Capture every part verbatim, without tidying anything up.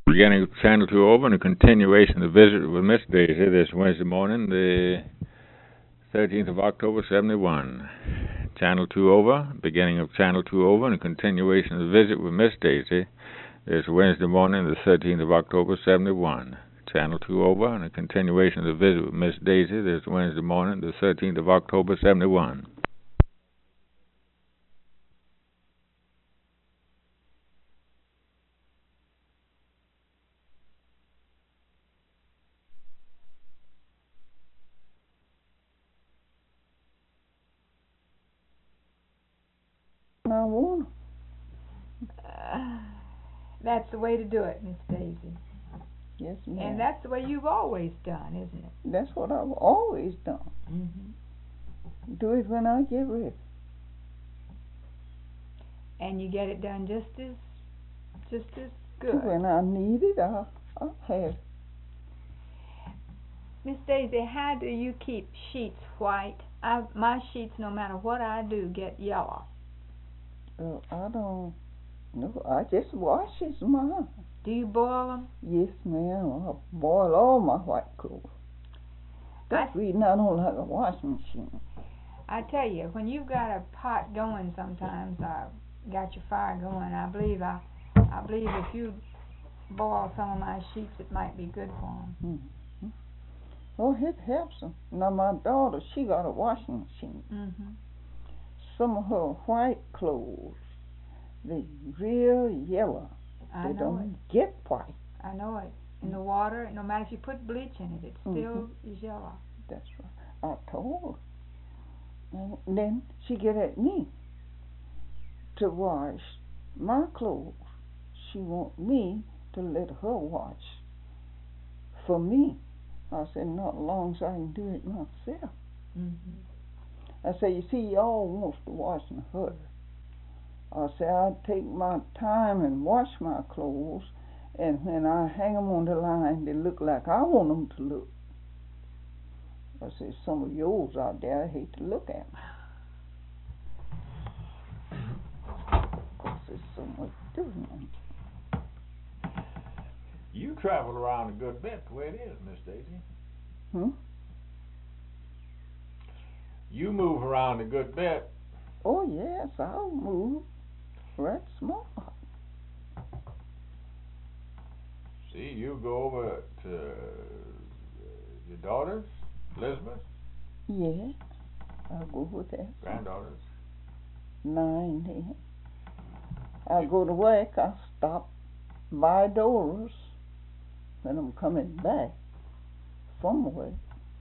Beginning of Channel two over and a continuation of the visit with Miss Daisy this Wednesday morning, the thirteenth of October, seventy-one. Channel two over, beginning of Channel two over and a continuation of the visit with Miss Daisy this Wednesday morning, the thirteenth of October, seventy-one. Channel two over and a continuation of the visit with Miss Daisy this Wednesday morning, the thirteenth of October, seventy-one. I want Uh, that's the way to do it, Miss Daisy. Yes, ma'am. And that's the way you've always done, isn't it? That's what I've always done. Mm-hmm. Do it when I get ready. And you get it done just as, just as good. When I need it, I'll, I'll have it. Miss Daisy, how do you keep sheets white? I, my sheets, no matter what I do, get yellow. Uh, I don't know. I just wash it, mine. Do you boil them? Yes, ma'am. I boil all my white clothes. That's the reason I don't like a washing machine. I tell you, when you've got a pot going, sometimes I got your fire going. I believe I, I believe if you boil some of my sheets, it might be good for them. Mm-hmm. Oh, it helps them. Now my daughter, she got a washing machine. Mm-hmm. Some of her white clothes, they real yellow. I they know don't it. get white. I know it. In the water, no matter if you put bleach in it, it still Mm-hmm. is yellow. That's right. I told her. And then she get at me to wash my clothes. She want me to let her wash for me. I said, not as long as I can do it myself. Mm-hmm. I said, you see, y'all wants to wash in a hurry. I said, I take my time and wash my clothes, and when I hang them on the line, they look like I want them to look. I said, some of yours out there, I hate to look at them. Because there's so much different. You travel around a good bit the way it is, Miss Daisy. Hmm? You move around a good bit. Oh, yes, I'll move. Right smart. See, you go over to your daughters, Elizabeth? Yeah, I'll go with that. Granddaughters? Nine then. I go to work, I stop by Dora's when I'm coming back from work.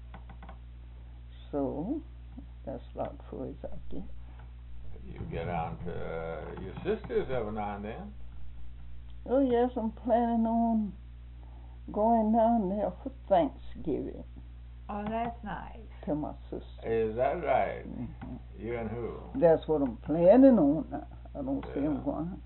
So, that's about as far as I get. You get down to uh, your sisters every now and then. Oh, yes, I'm planning on going down there for Thanksgiving. Oh, that's nice. To my sister. Is that right? Mm-hmm. You and who? That's what I'm planning on now. I don't Yeah. see I'm going.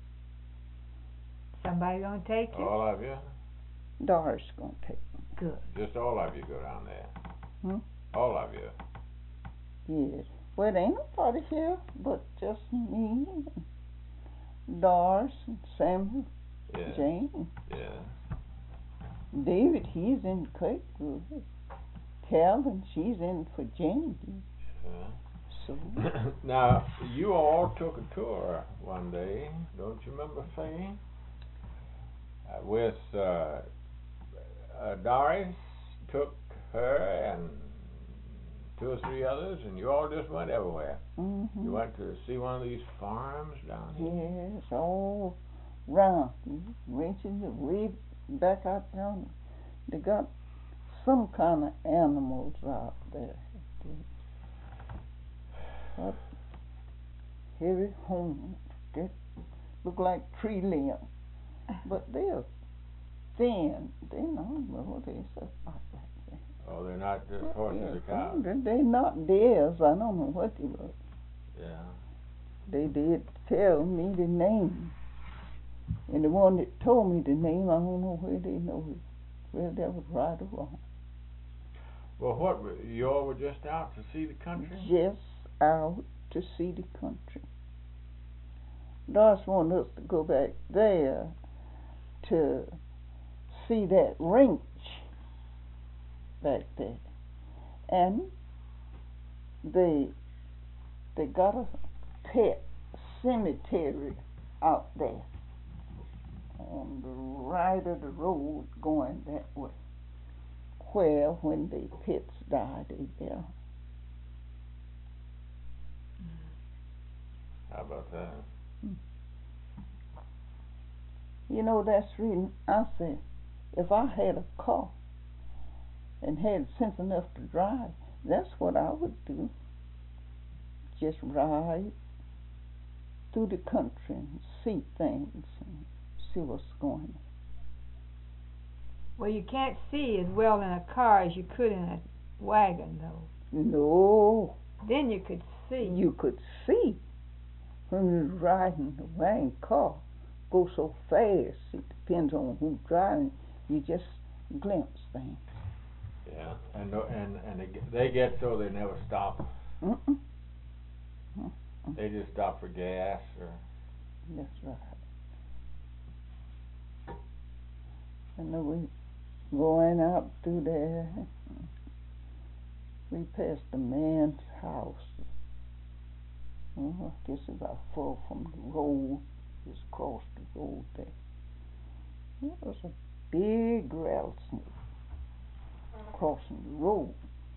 Somebody gonna take you? All of you? Doris gonna take me. Good. Just all of you go down there? Hmm? All of you? Yes. Well, there ain't nobody here but just me, and Doris, and Samuel, Yeah. Jane. Yeah. David, he's in Kirkwood. Calvin, she's in Virginia. Yeah. So, Now, you all took a tour one day, don't you remember, Faye? Uh, with uh, uh, Doris took her and two or three others, and you all just went everywhere. mm-hmm. You went to see one of these farms down here? Yes, all round. Reaching the way back out there. They got some kind of animals out there. What heavy homes. They look like tree limbs. But they're thin. They're not what they say like that. Oh, they're not just horses Yeah, or cows? They're, they're not theirs. I don't know what they were. Yeah. They did tell me the name. And the one that told me the name, I don't know where they know it. Whether that was right or wrong. Well, what, you all were just out to see the country? Just out to see the country. Doris wanted us to go back there to see that ranch back there, and they they got a pet cemetery out there on the right of the road going that way, where when the pets died they bury. How about that? You know, that's the reason I said, if I had a car and had sense enough to drive, that's what I would do. Just ride through the country and see things and see what's going on. Well, you can't see as well in a car as you could in a wagon, though. No. Then you could see. You could see when you're riding the wagon car. Go so fast, it depends on who's driving, you just glimpse things. Yeah, and no, and and they get, they get so they never stop. Mm-mm. Mm-mm. They just stop for gas or. That's right. And then we going out through there. We passed a man's house. Oh, I guess about four from the road. Just crossed the road there. It was a big rattlesnake crossing the road.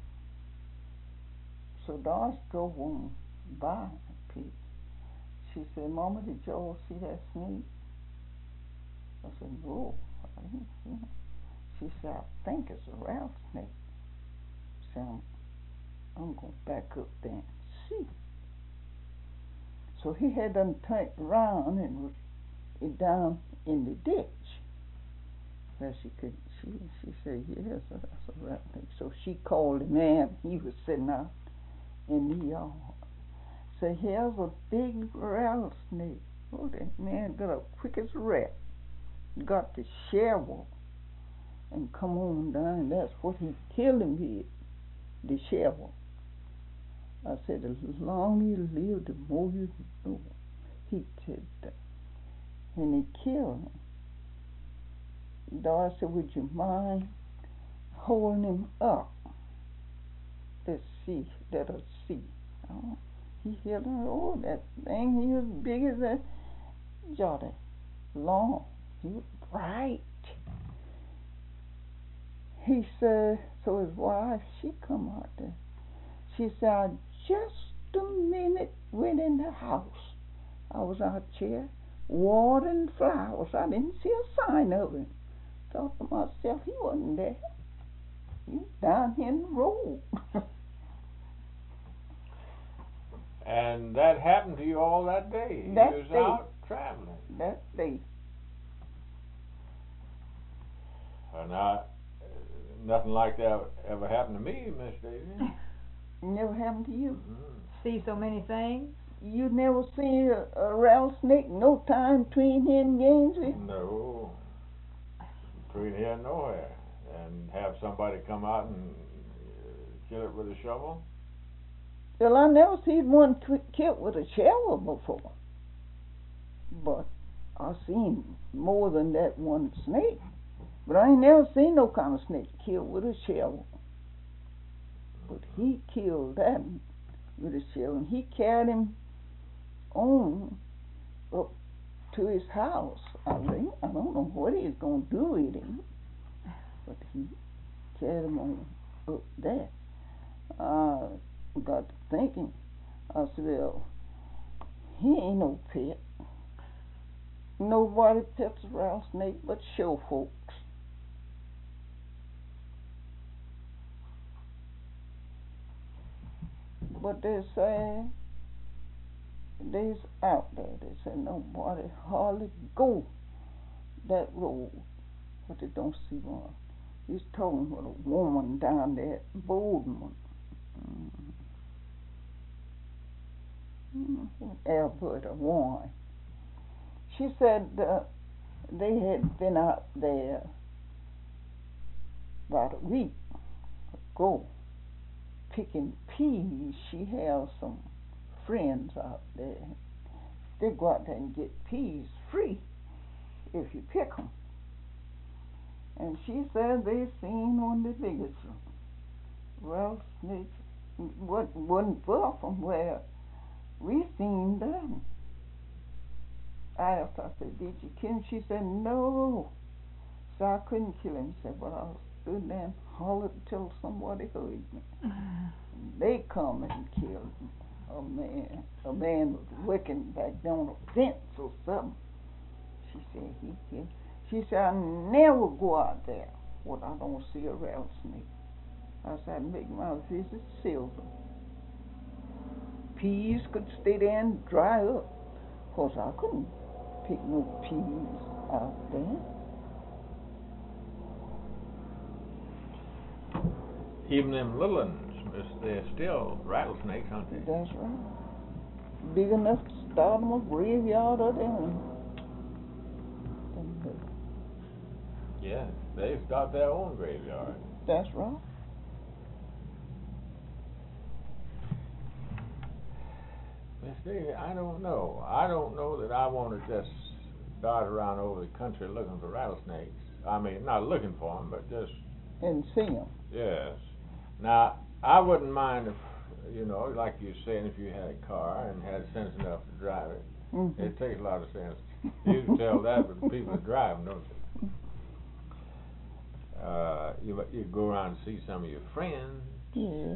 So Doris drove on by Pete. She said, "Mama, did y'all see that snake?" I said, "No, I didn't see it." She said, "I think it's a rattlesnake." So I'm, I'm going to back up there and see. So he had done turned around and was down in the ditch where she could. She she said, "Yes, that's a rattlesnake." So she called the man. He was sitting out in the yard. Said, "Here's a big rattlesnake." Oh, that man got up quick as a rat. Got the shovel and come on down. That's what he killed him with, the shovel. I said, "The longer you live, the more you know." He said that. And he killed him. Doris said, "Would you mind holding him up? Let's see, let us see." Oh, he held him. Oh, that thing, he was big as a Jordan. Long. He was bright. He said, so his wife, she come out there. She said, "I just a minute went in the house. I was out there watering flowers. I didn't see a sign of him. Thought to myself, he wasn't there. He was down here in the road." And that happened to you all that day. That you was day. out traveling. That day. And I, uh, nothing like that ever happened to me, Miss Daisy. Never happened to you? Mm-hmm. See so many things? You never see a, a rattlesnake no time between here and Gainesville? No. Between here and nowhere. And have somebody come out and uh, kill it with a shovel? Well, I never seen one killed with a shovel before. But I seen more than that one snake. But I ain't never seen no kind of snake killed with a shovel. But he killed that with a shovel, and he carried him on up to his house. I think I don't know what he's gonna do with him, but he carried him on up there. I got to thinking. I said, "Well, he ain't no pet. Nobody pets a rattlesnake but show folks." But they say they's out there. They say nobody hardly go that road, but they don't see one. He's talking with a woman down there at Boardman. Mm-hmm. Alberta Warren. She said uh, they had been out there about a week ago picking peas. She has some friends out there. They go out there and get peas free if you pick them. And she said they seen one of the biggest rattlesnakes. What wasn't far from where we seen them. I asked her, I said, did you kill him? She said, no. So I couldn't kill him. She said, but I stood there and hollered till somebody heard me. They come and killed a man. A man was working back down a fence or something. She said, he killed. She said, I never go out there when I don't see a rattlesnake. I said, I make my visit silver. Peas could stay there and dry up. Of course, I couldn't pick no peas out there. Even them little ones, miss, they're still rattlesnakes, aren't they? That's right. Big enough to start them a graveyard of them. Yeah, they start their own graveyard. That's right. Miss Daisy, I don't know. I don't know that I want to just dart around over the country looking for rattlesnakes. I mean, not looking for them, but just... And see them. Yes. Now, I wouldn't mind if, you know, like you were saying, if you had a car and had sense enough to drive it. Mm-hmm. It takes a lot of sense. You can tell that with the people that drive them, don't you? Uh, you you go around and see some of your friends. Yeah.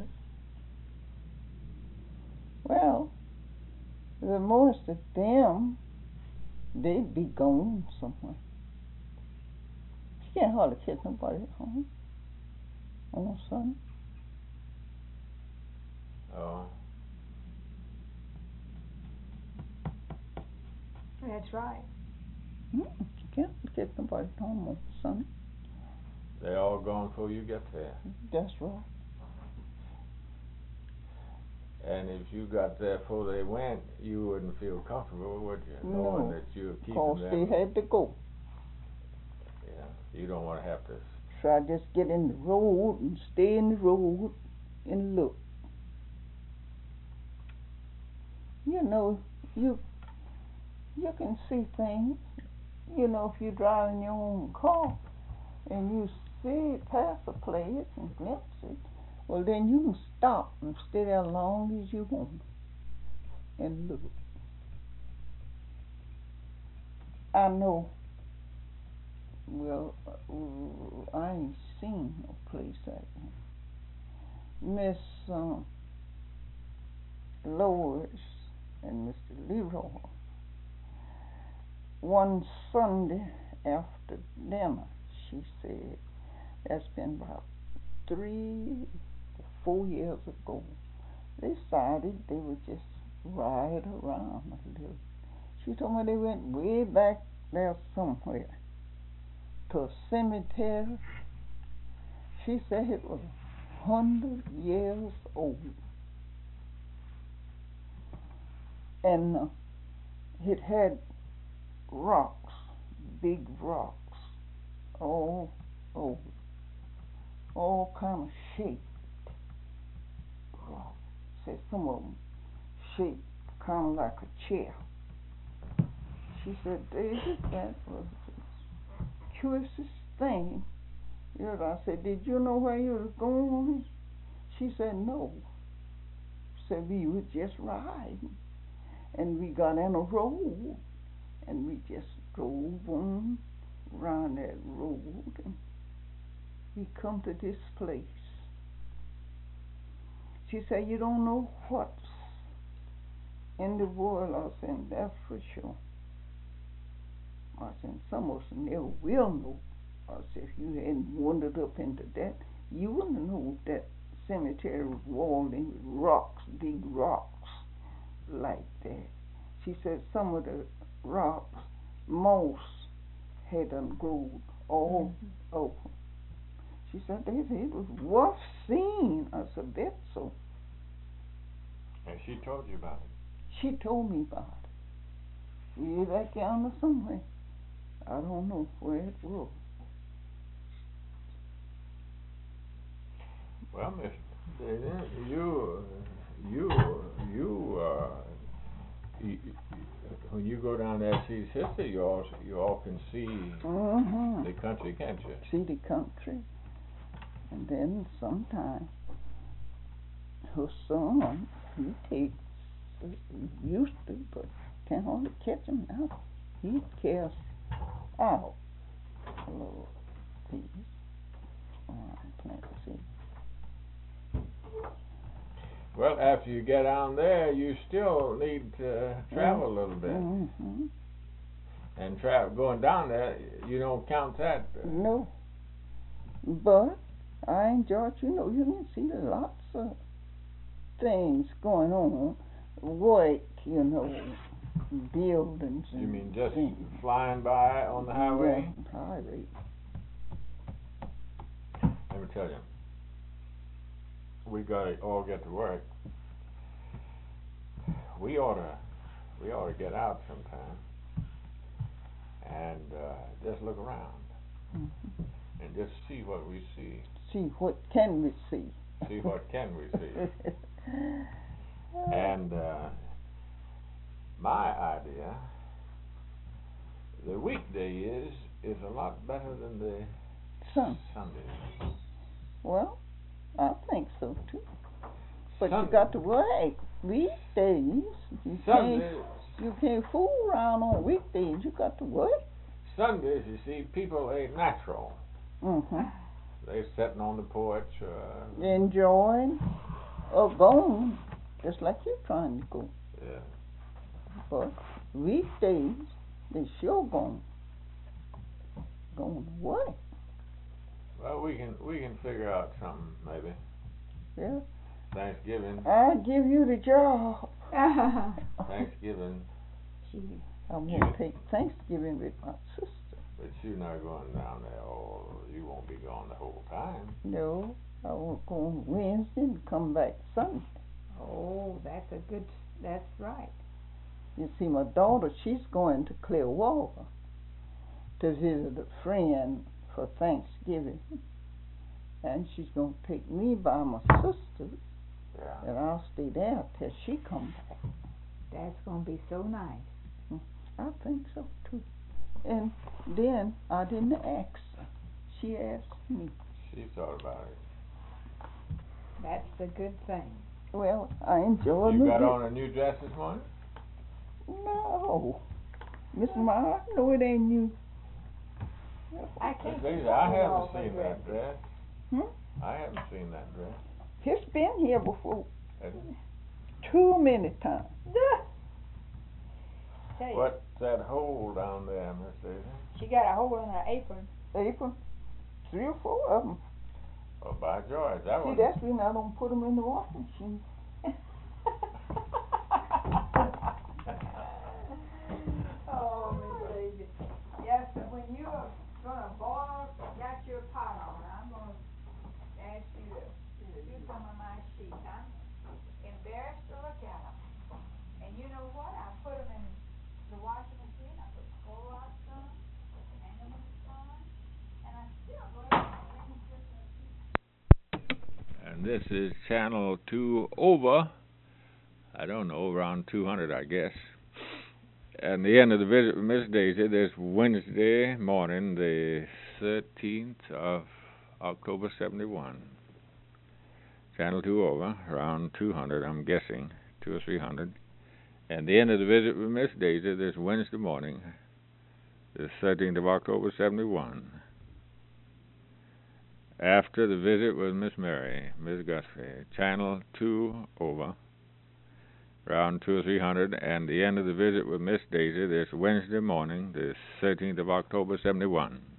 Well, the most of them, they'd be gone somewhere. You can't hardly catch nobody at home on Sunday. Oh. That's right. Mm-mm. You can't catch nobody at home on Sunday. They all gone before you get there. That's right. And if you got there before they went, you wouldn't feel comfortable, would you? No. Knowing that you were keeping Cause them. they had to go. Yeah. You don't want to have to. So I just get in the road and stay in the road and look. You know, you you can see things. You know, if you're driving your own car and you see it pass a place and glimpse it, well then you can stop and stay there as long as you want and look. I know, well, uh, I ain't seen no place like that. Miss um, Lois and Mister Leroy, one Sunday after dinner, she said, that's been about three or four years ago, they decided they would just ride around a little. She told me they went way back there somewhere to a cemetery. She said it was a hundred years old. And uh, it had rocks, big rocks, all over, all kind of shaped rocks. Said some of them shaped kind of like a chair. She said, David, that was the curiousest thing. You know, I said, did you know where you was going? She said, no. She said, we were just riding. And we got in a road. And we just drove on around that road. And we come to this place. She said, you don't know what's in the world. I said, that's for sure. I said, some of us never will know. I said, if you hadn't wandered up into that, you wouldn't know that cemetery was walled in with rocks, big rocks like that. She said some of the rocks, moss had done grown all mm-hmm. over. She said, they said it was worth seeing. I said, that's so. And she told you about it? She told me about it. Way back yonder somewhere. I don't know where it was. Well, Miss Daisy, you, you, you, uh, you, when you go down there and see sister, you all you all can see Mm-hmm. the country, can't you? See the country. And then sometimes her son, he takes, he used to, but can't hardly catch him now. He cares out a little piece. Around plant seed. Well, after you get down there, you still need to travel a little bit. Mm-hmm. And travel going down there, you don't count that. Uh, No. But I enjoyed, you know, you can see lots of things going on. Work, you know, buildings and You mean just things. flying by on the highway? Yeah, highway. Let me tell you, we gotta all get to work. We oughta, we oughta get out sometime and uh, just look around Mm-hmm. and just see what we see. See what can we see? See what can we see? And uh, my idea, the weekday is is a lot better than the Sun. Sunday. Well, I think so too. But Sunday. you got to work weekdays. You Sunday. can't you can't fool around on weekdays. You got to work. Sundays, you see, people ain't natural. Mm-hmm. They sitting on the porch. Uh, Enjoying or going, just like you're trying to go. yeah. But weekdays, they sure going going to work. Well, we can we can figure out something maybe. Yeah. Thanksgiving. I'll give you the job. Thanksgiving. Gee, I want You- to take Thanksgiving with my sister. But you're not going down there, or you won't be gone the whole time. No, I won't go on Wednesday and come back Sunday. Oh, that's a good, that's right. You see, my daughter, she's going to Clearwater to visit a friend for Thanksgiving. And she's going to take me by my sister, Yeah. and I'll stay there till she comes back. That's going to be so nice. I think so, too. And then I didn't ask her. She asked me. She thought about it. That's a good thing. Well, I enjoyed You it. got on a new dress this morning? No. Miss Ma, no, it ain't you. I Miss can't Lisa, afford I all haven't the seen that dresses. dress. Hmm? I haven't seen that dress. It's been here before. Has it? Too many times. Duh. Tell you, What's that hole down there, Miss Lisa? she got a hole in her apron. Apron. Three or four of them. Oh, by George, that See, one. that's when I don't put them in the washing machine. Oh, Miss Daisy. Yes, but when you are gonna boil, got your pot on, I'm gonna ask you to do some of my sheets. I'm embarrassed to look at them. And you know what? I put them in the washing machine. I put Clorox on them, hang them in the sun, and I still go to And this is channel two over. I don't know, around two hundred, I guess. And the end of the visit with Miss Daisy this Wednesday morning, the thirteenth of October, seventy-one. Channel two over, around two hundred, I'm guessing, two or three hundred. And the end of the visit with Miss Daisy this Wednesday morning, the thirteenth of October, seventy-one. After the visit with Miss Mary, Miss Guthrie, channel two over, around two or three hundred, and the end of the visit with Miss Daisy this Wednesday morning, the thirteenth of October, seventy-one.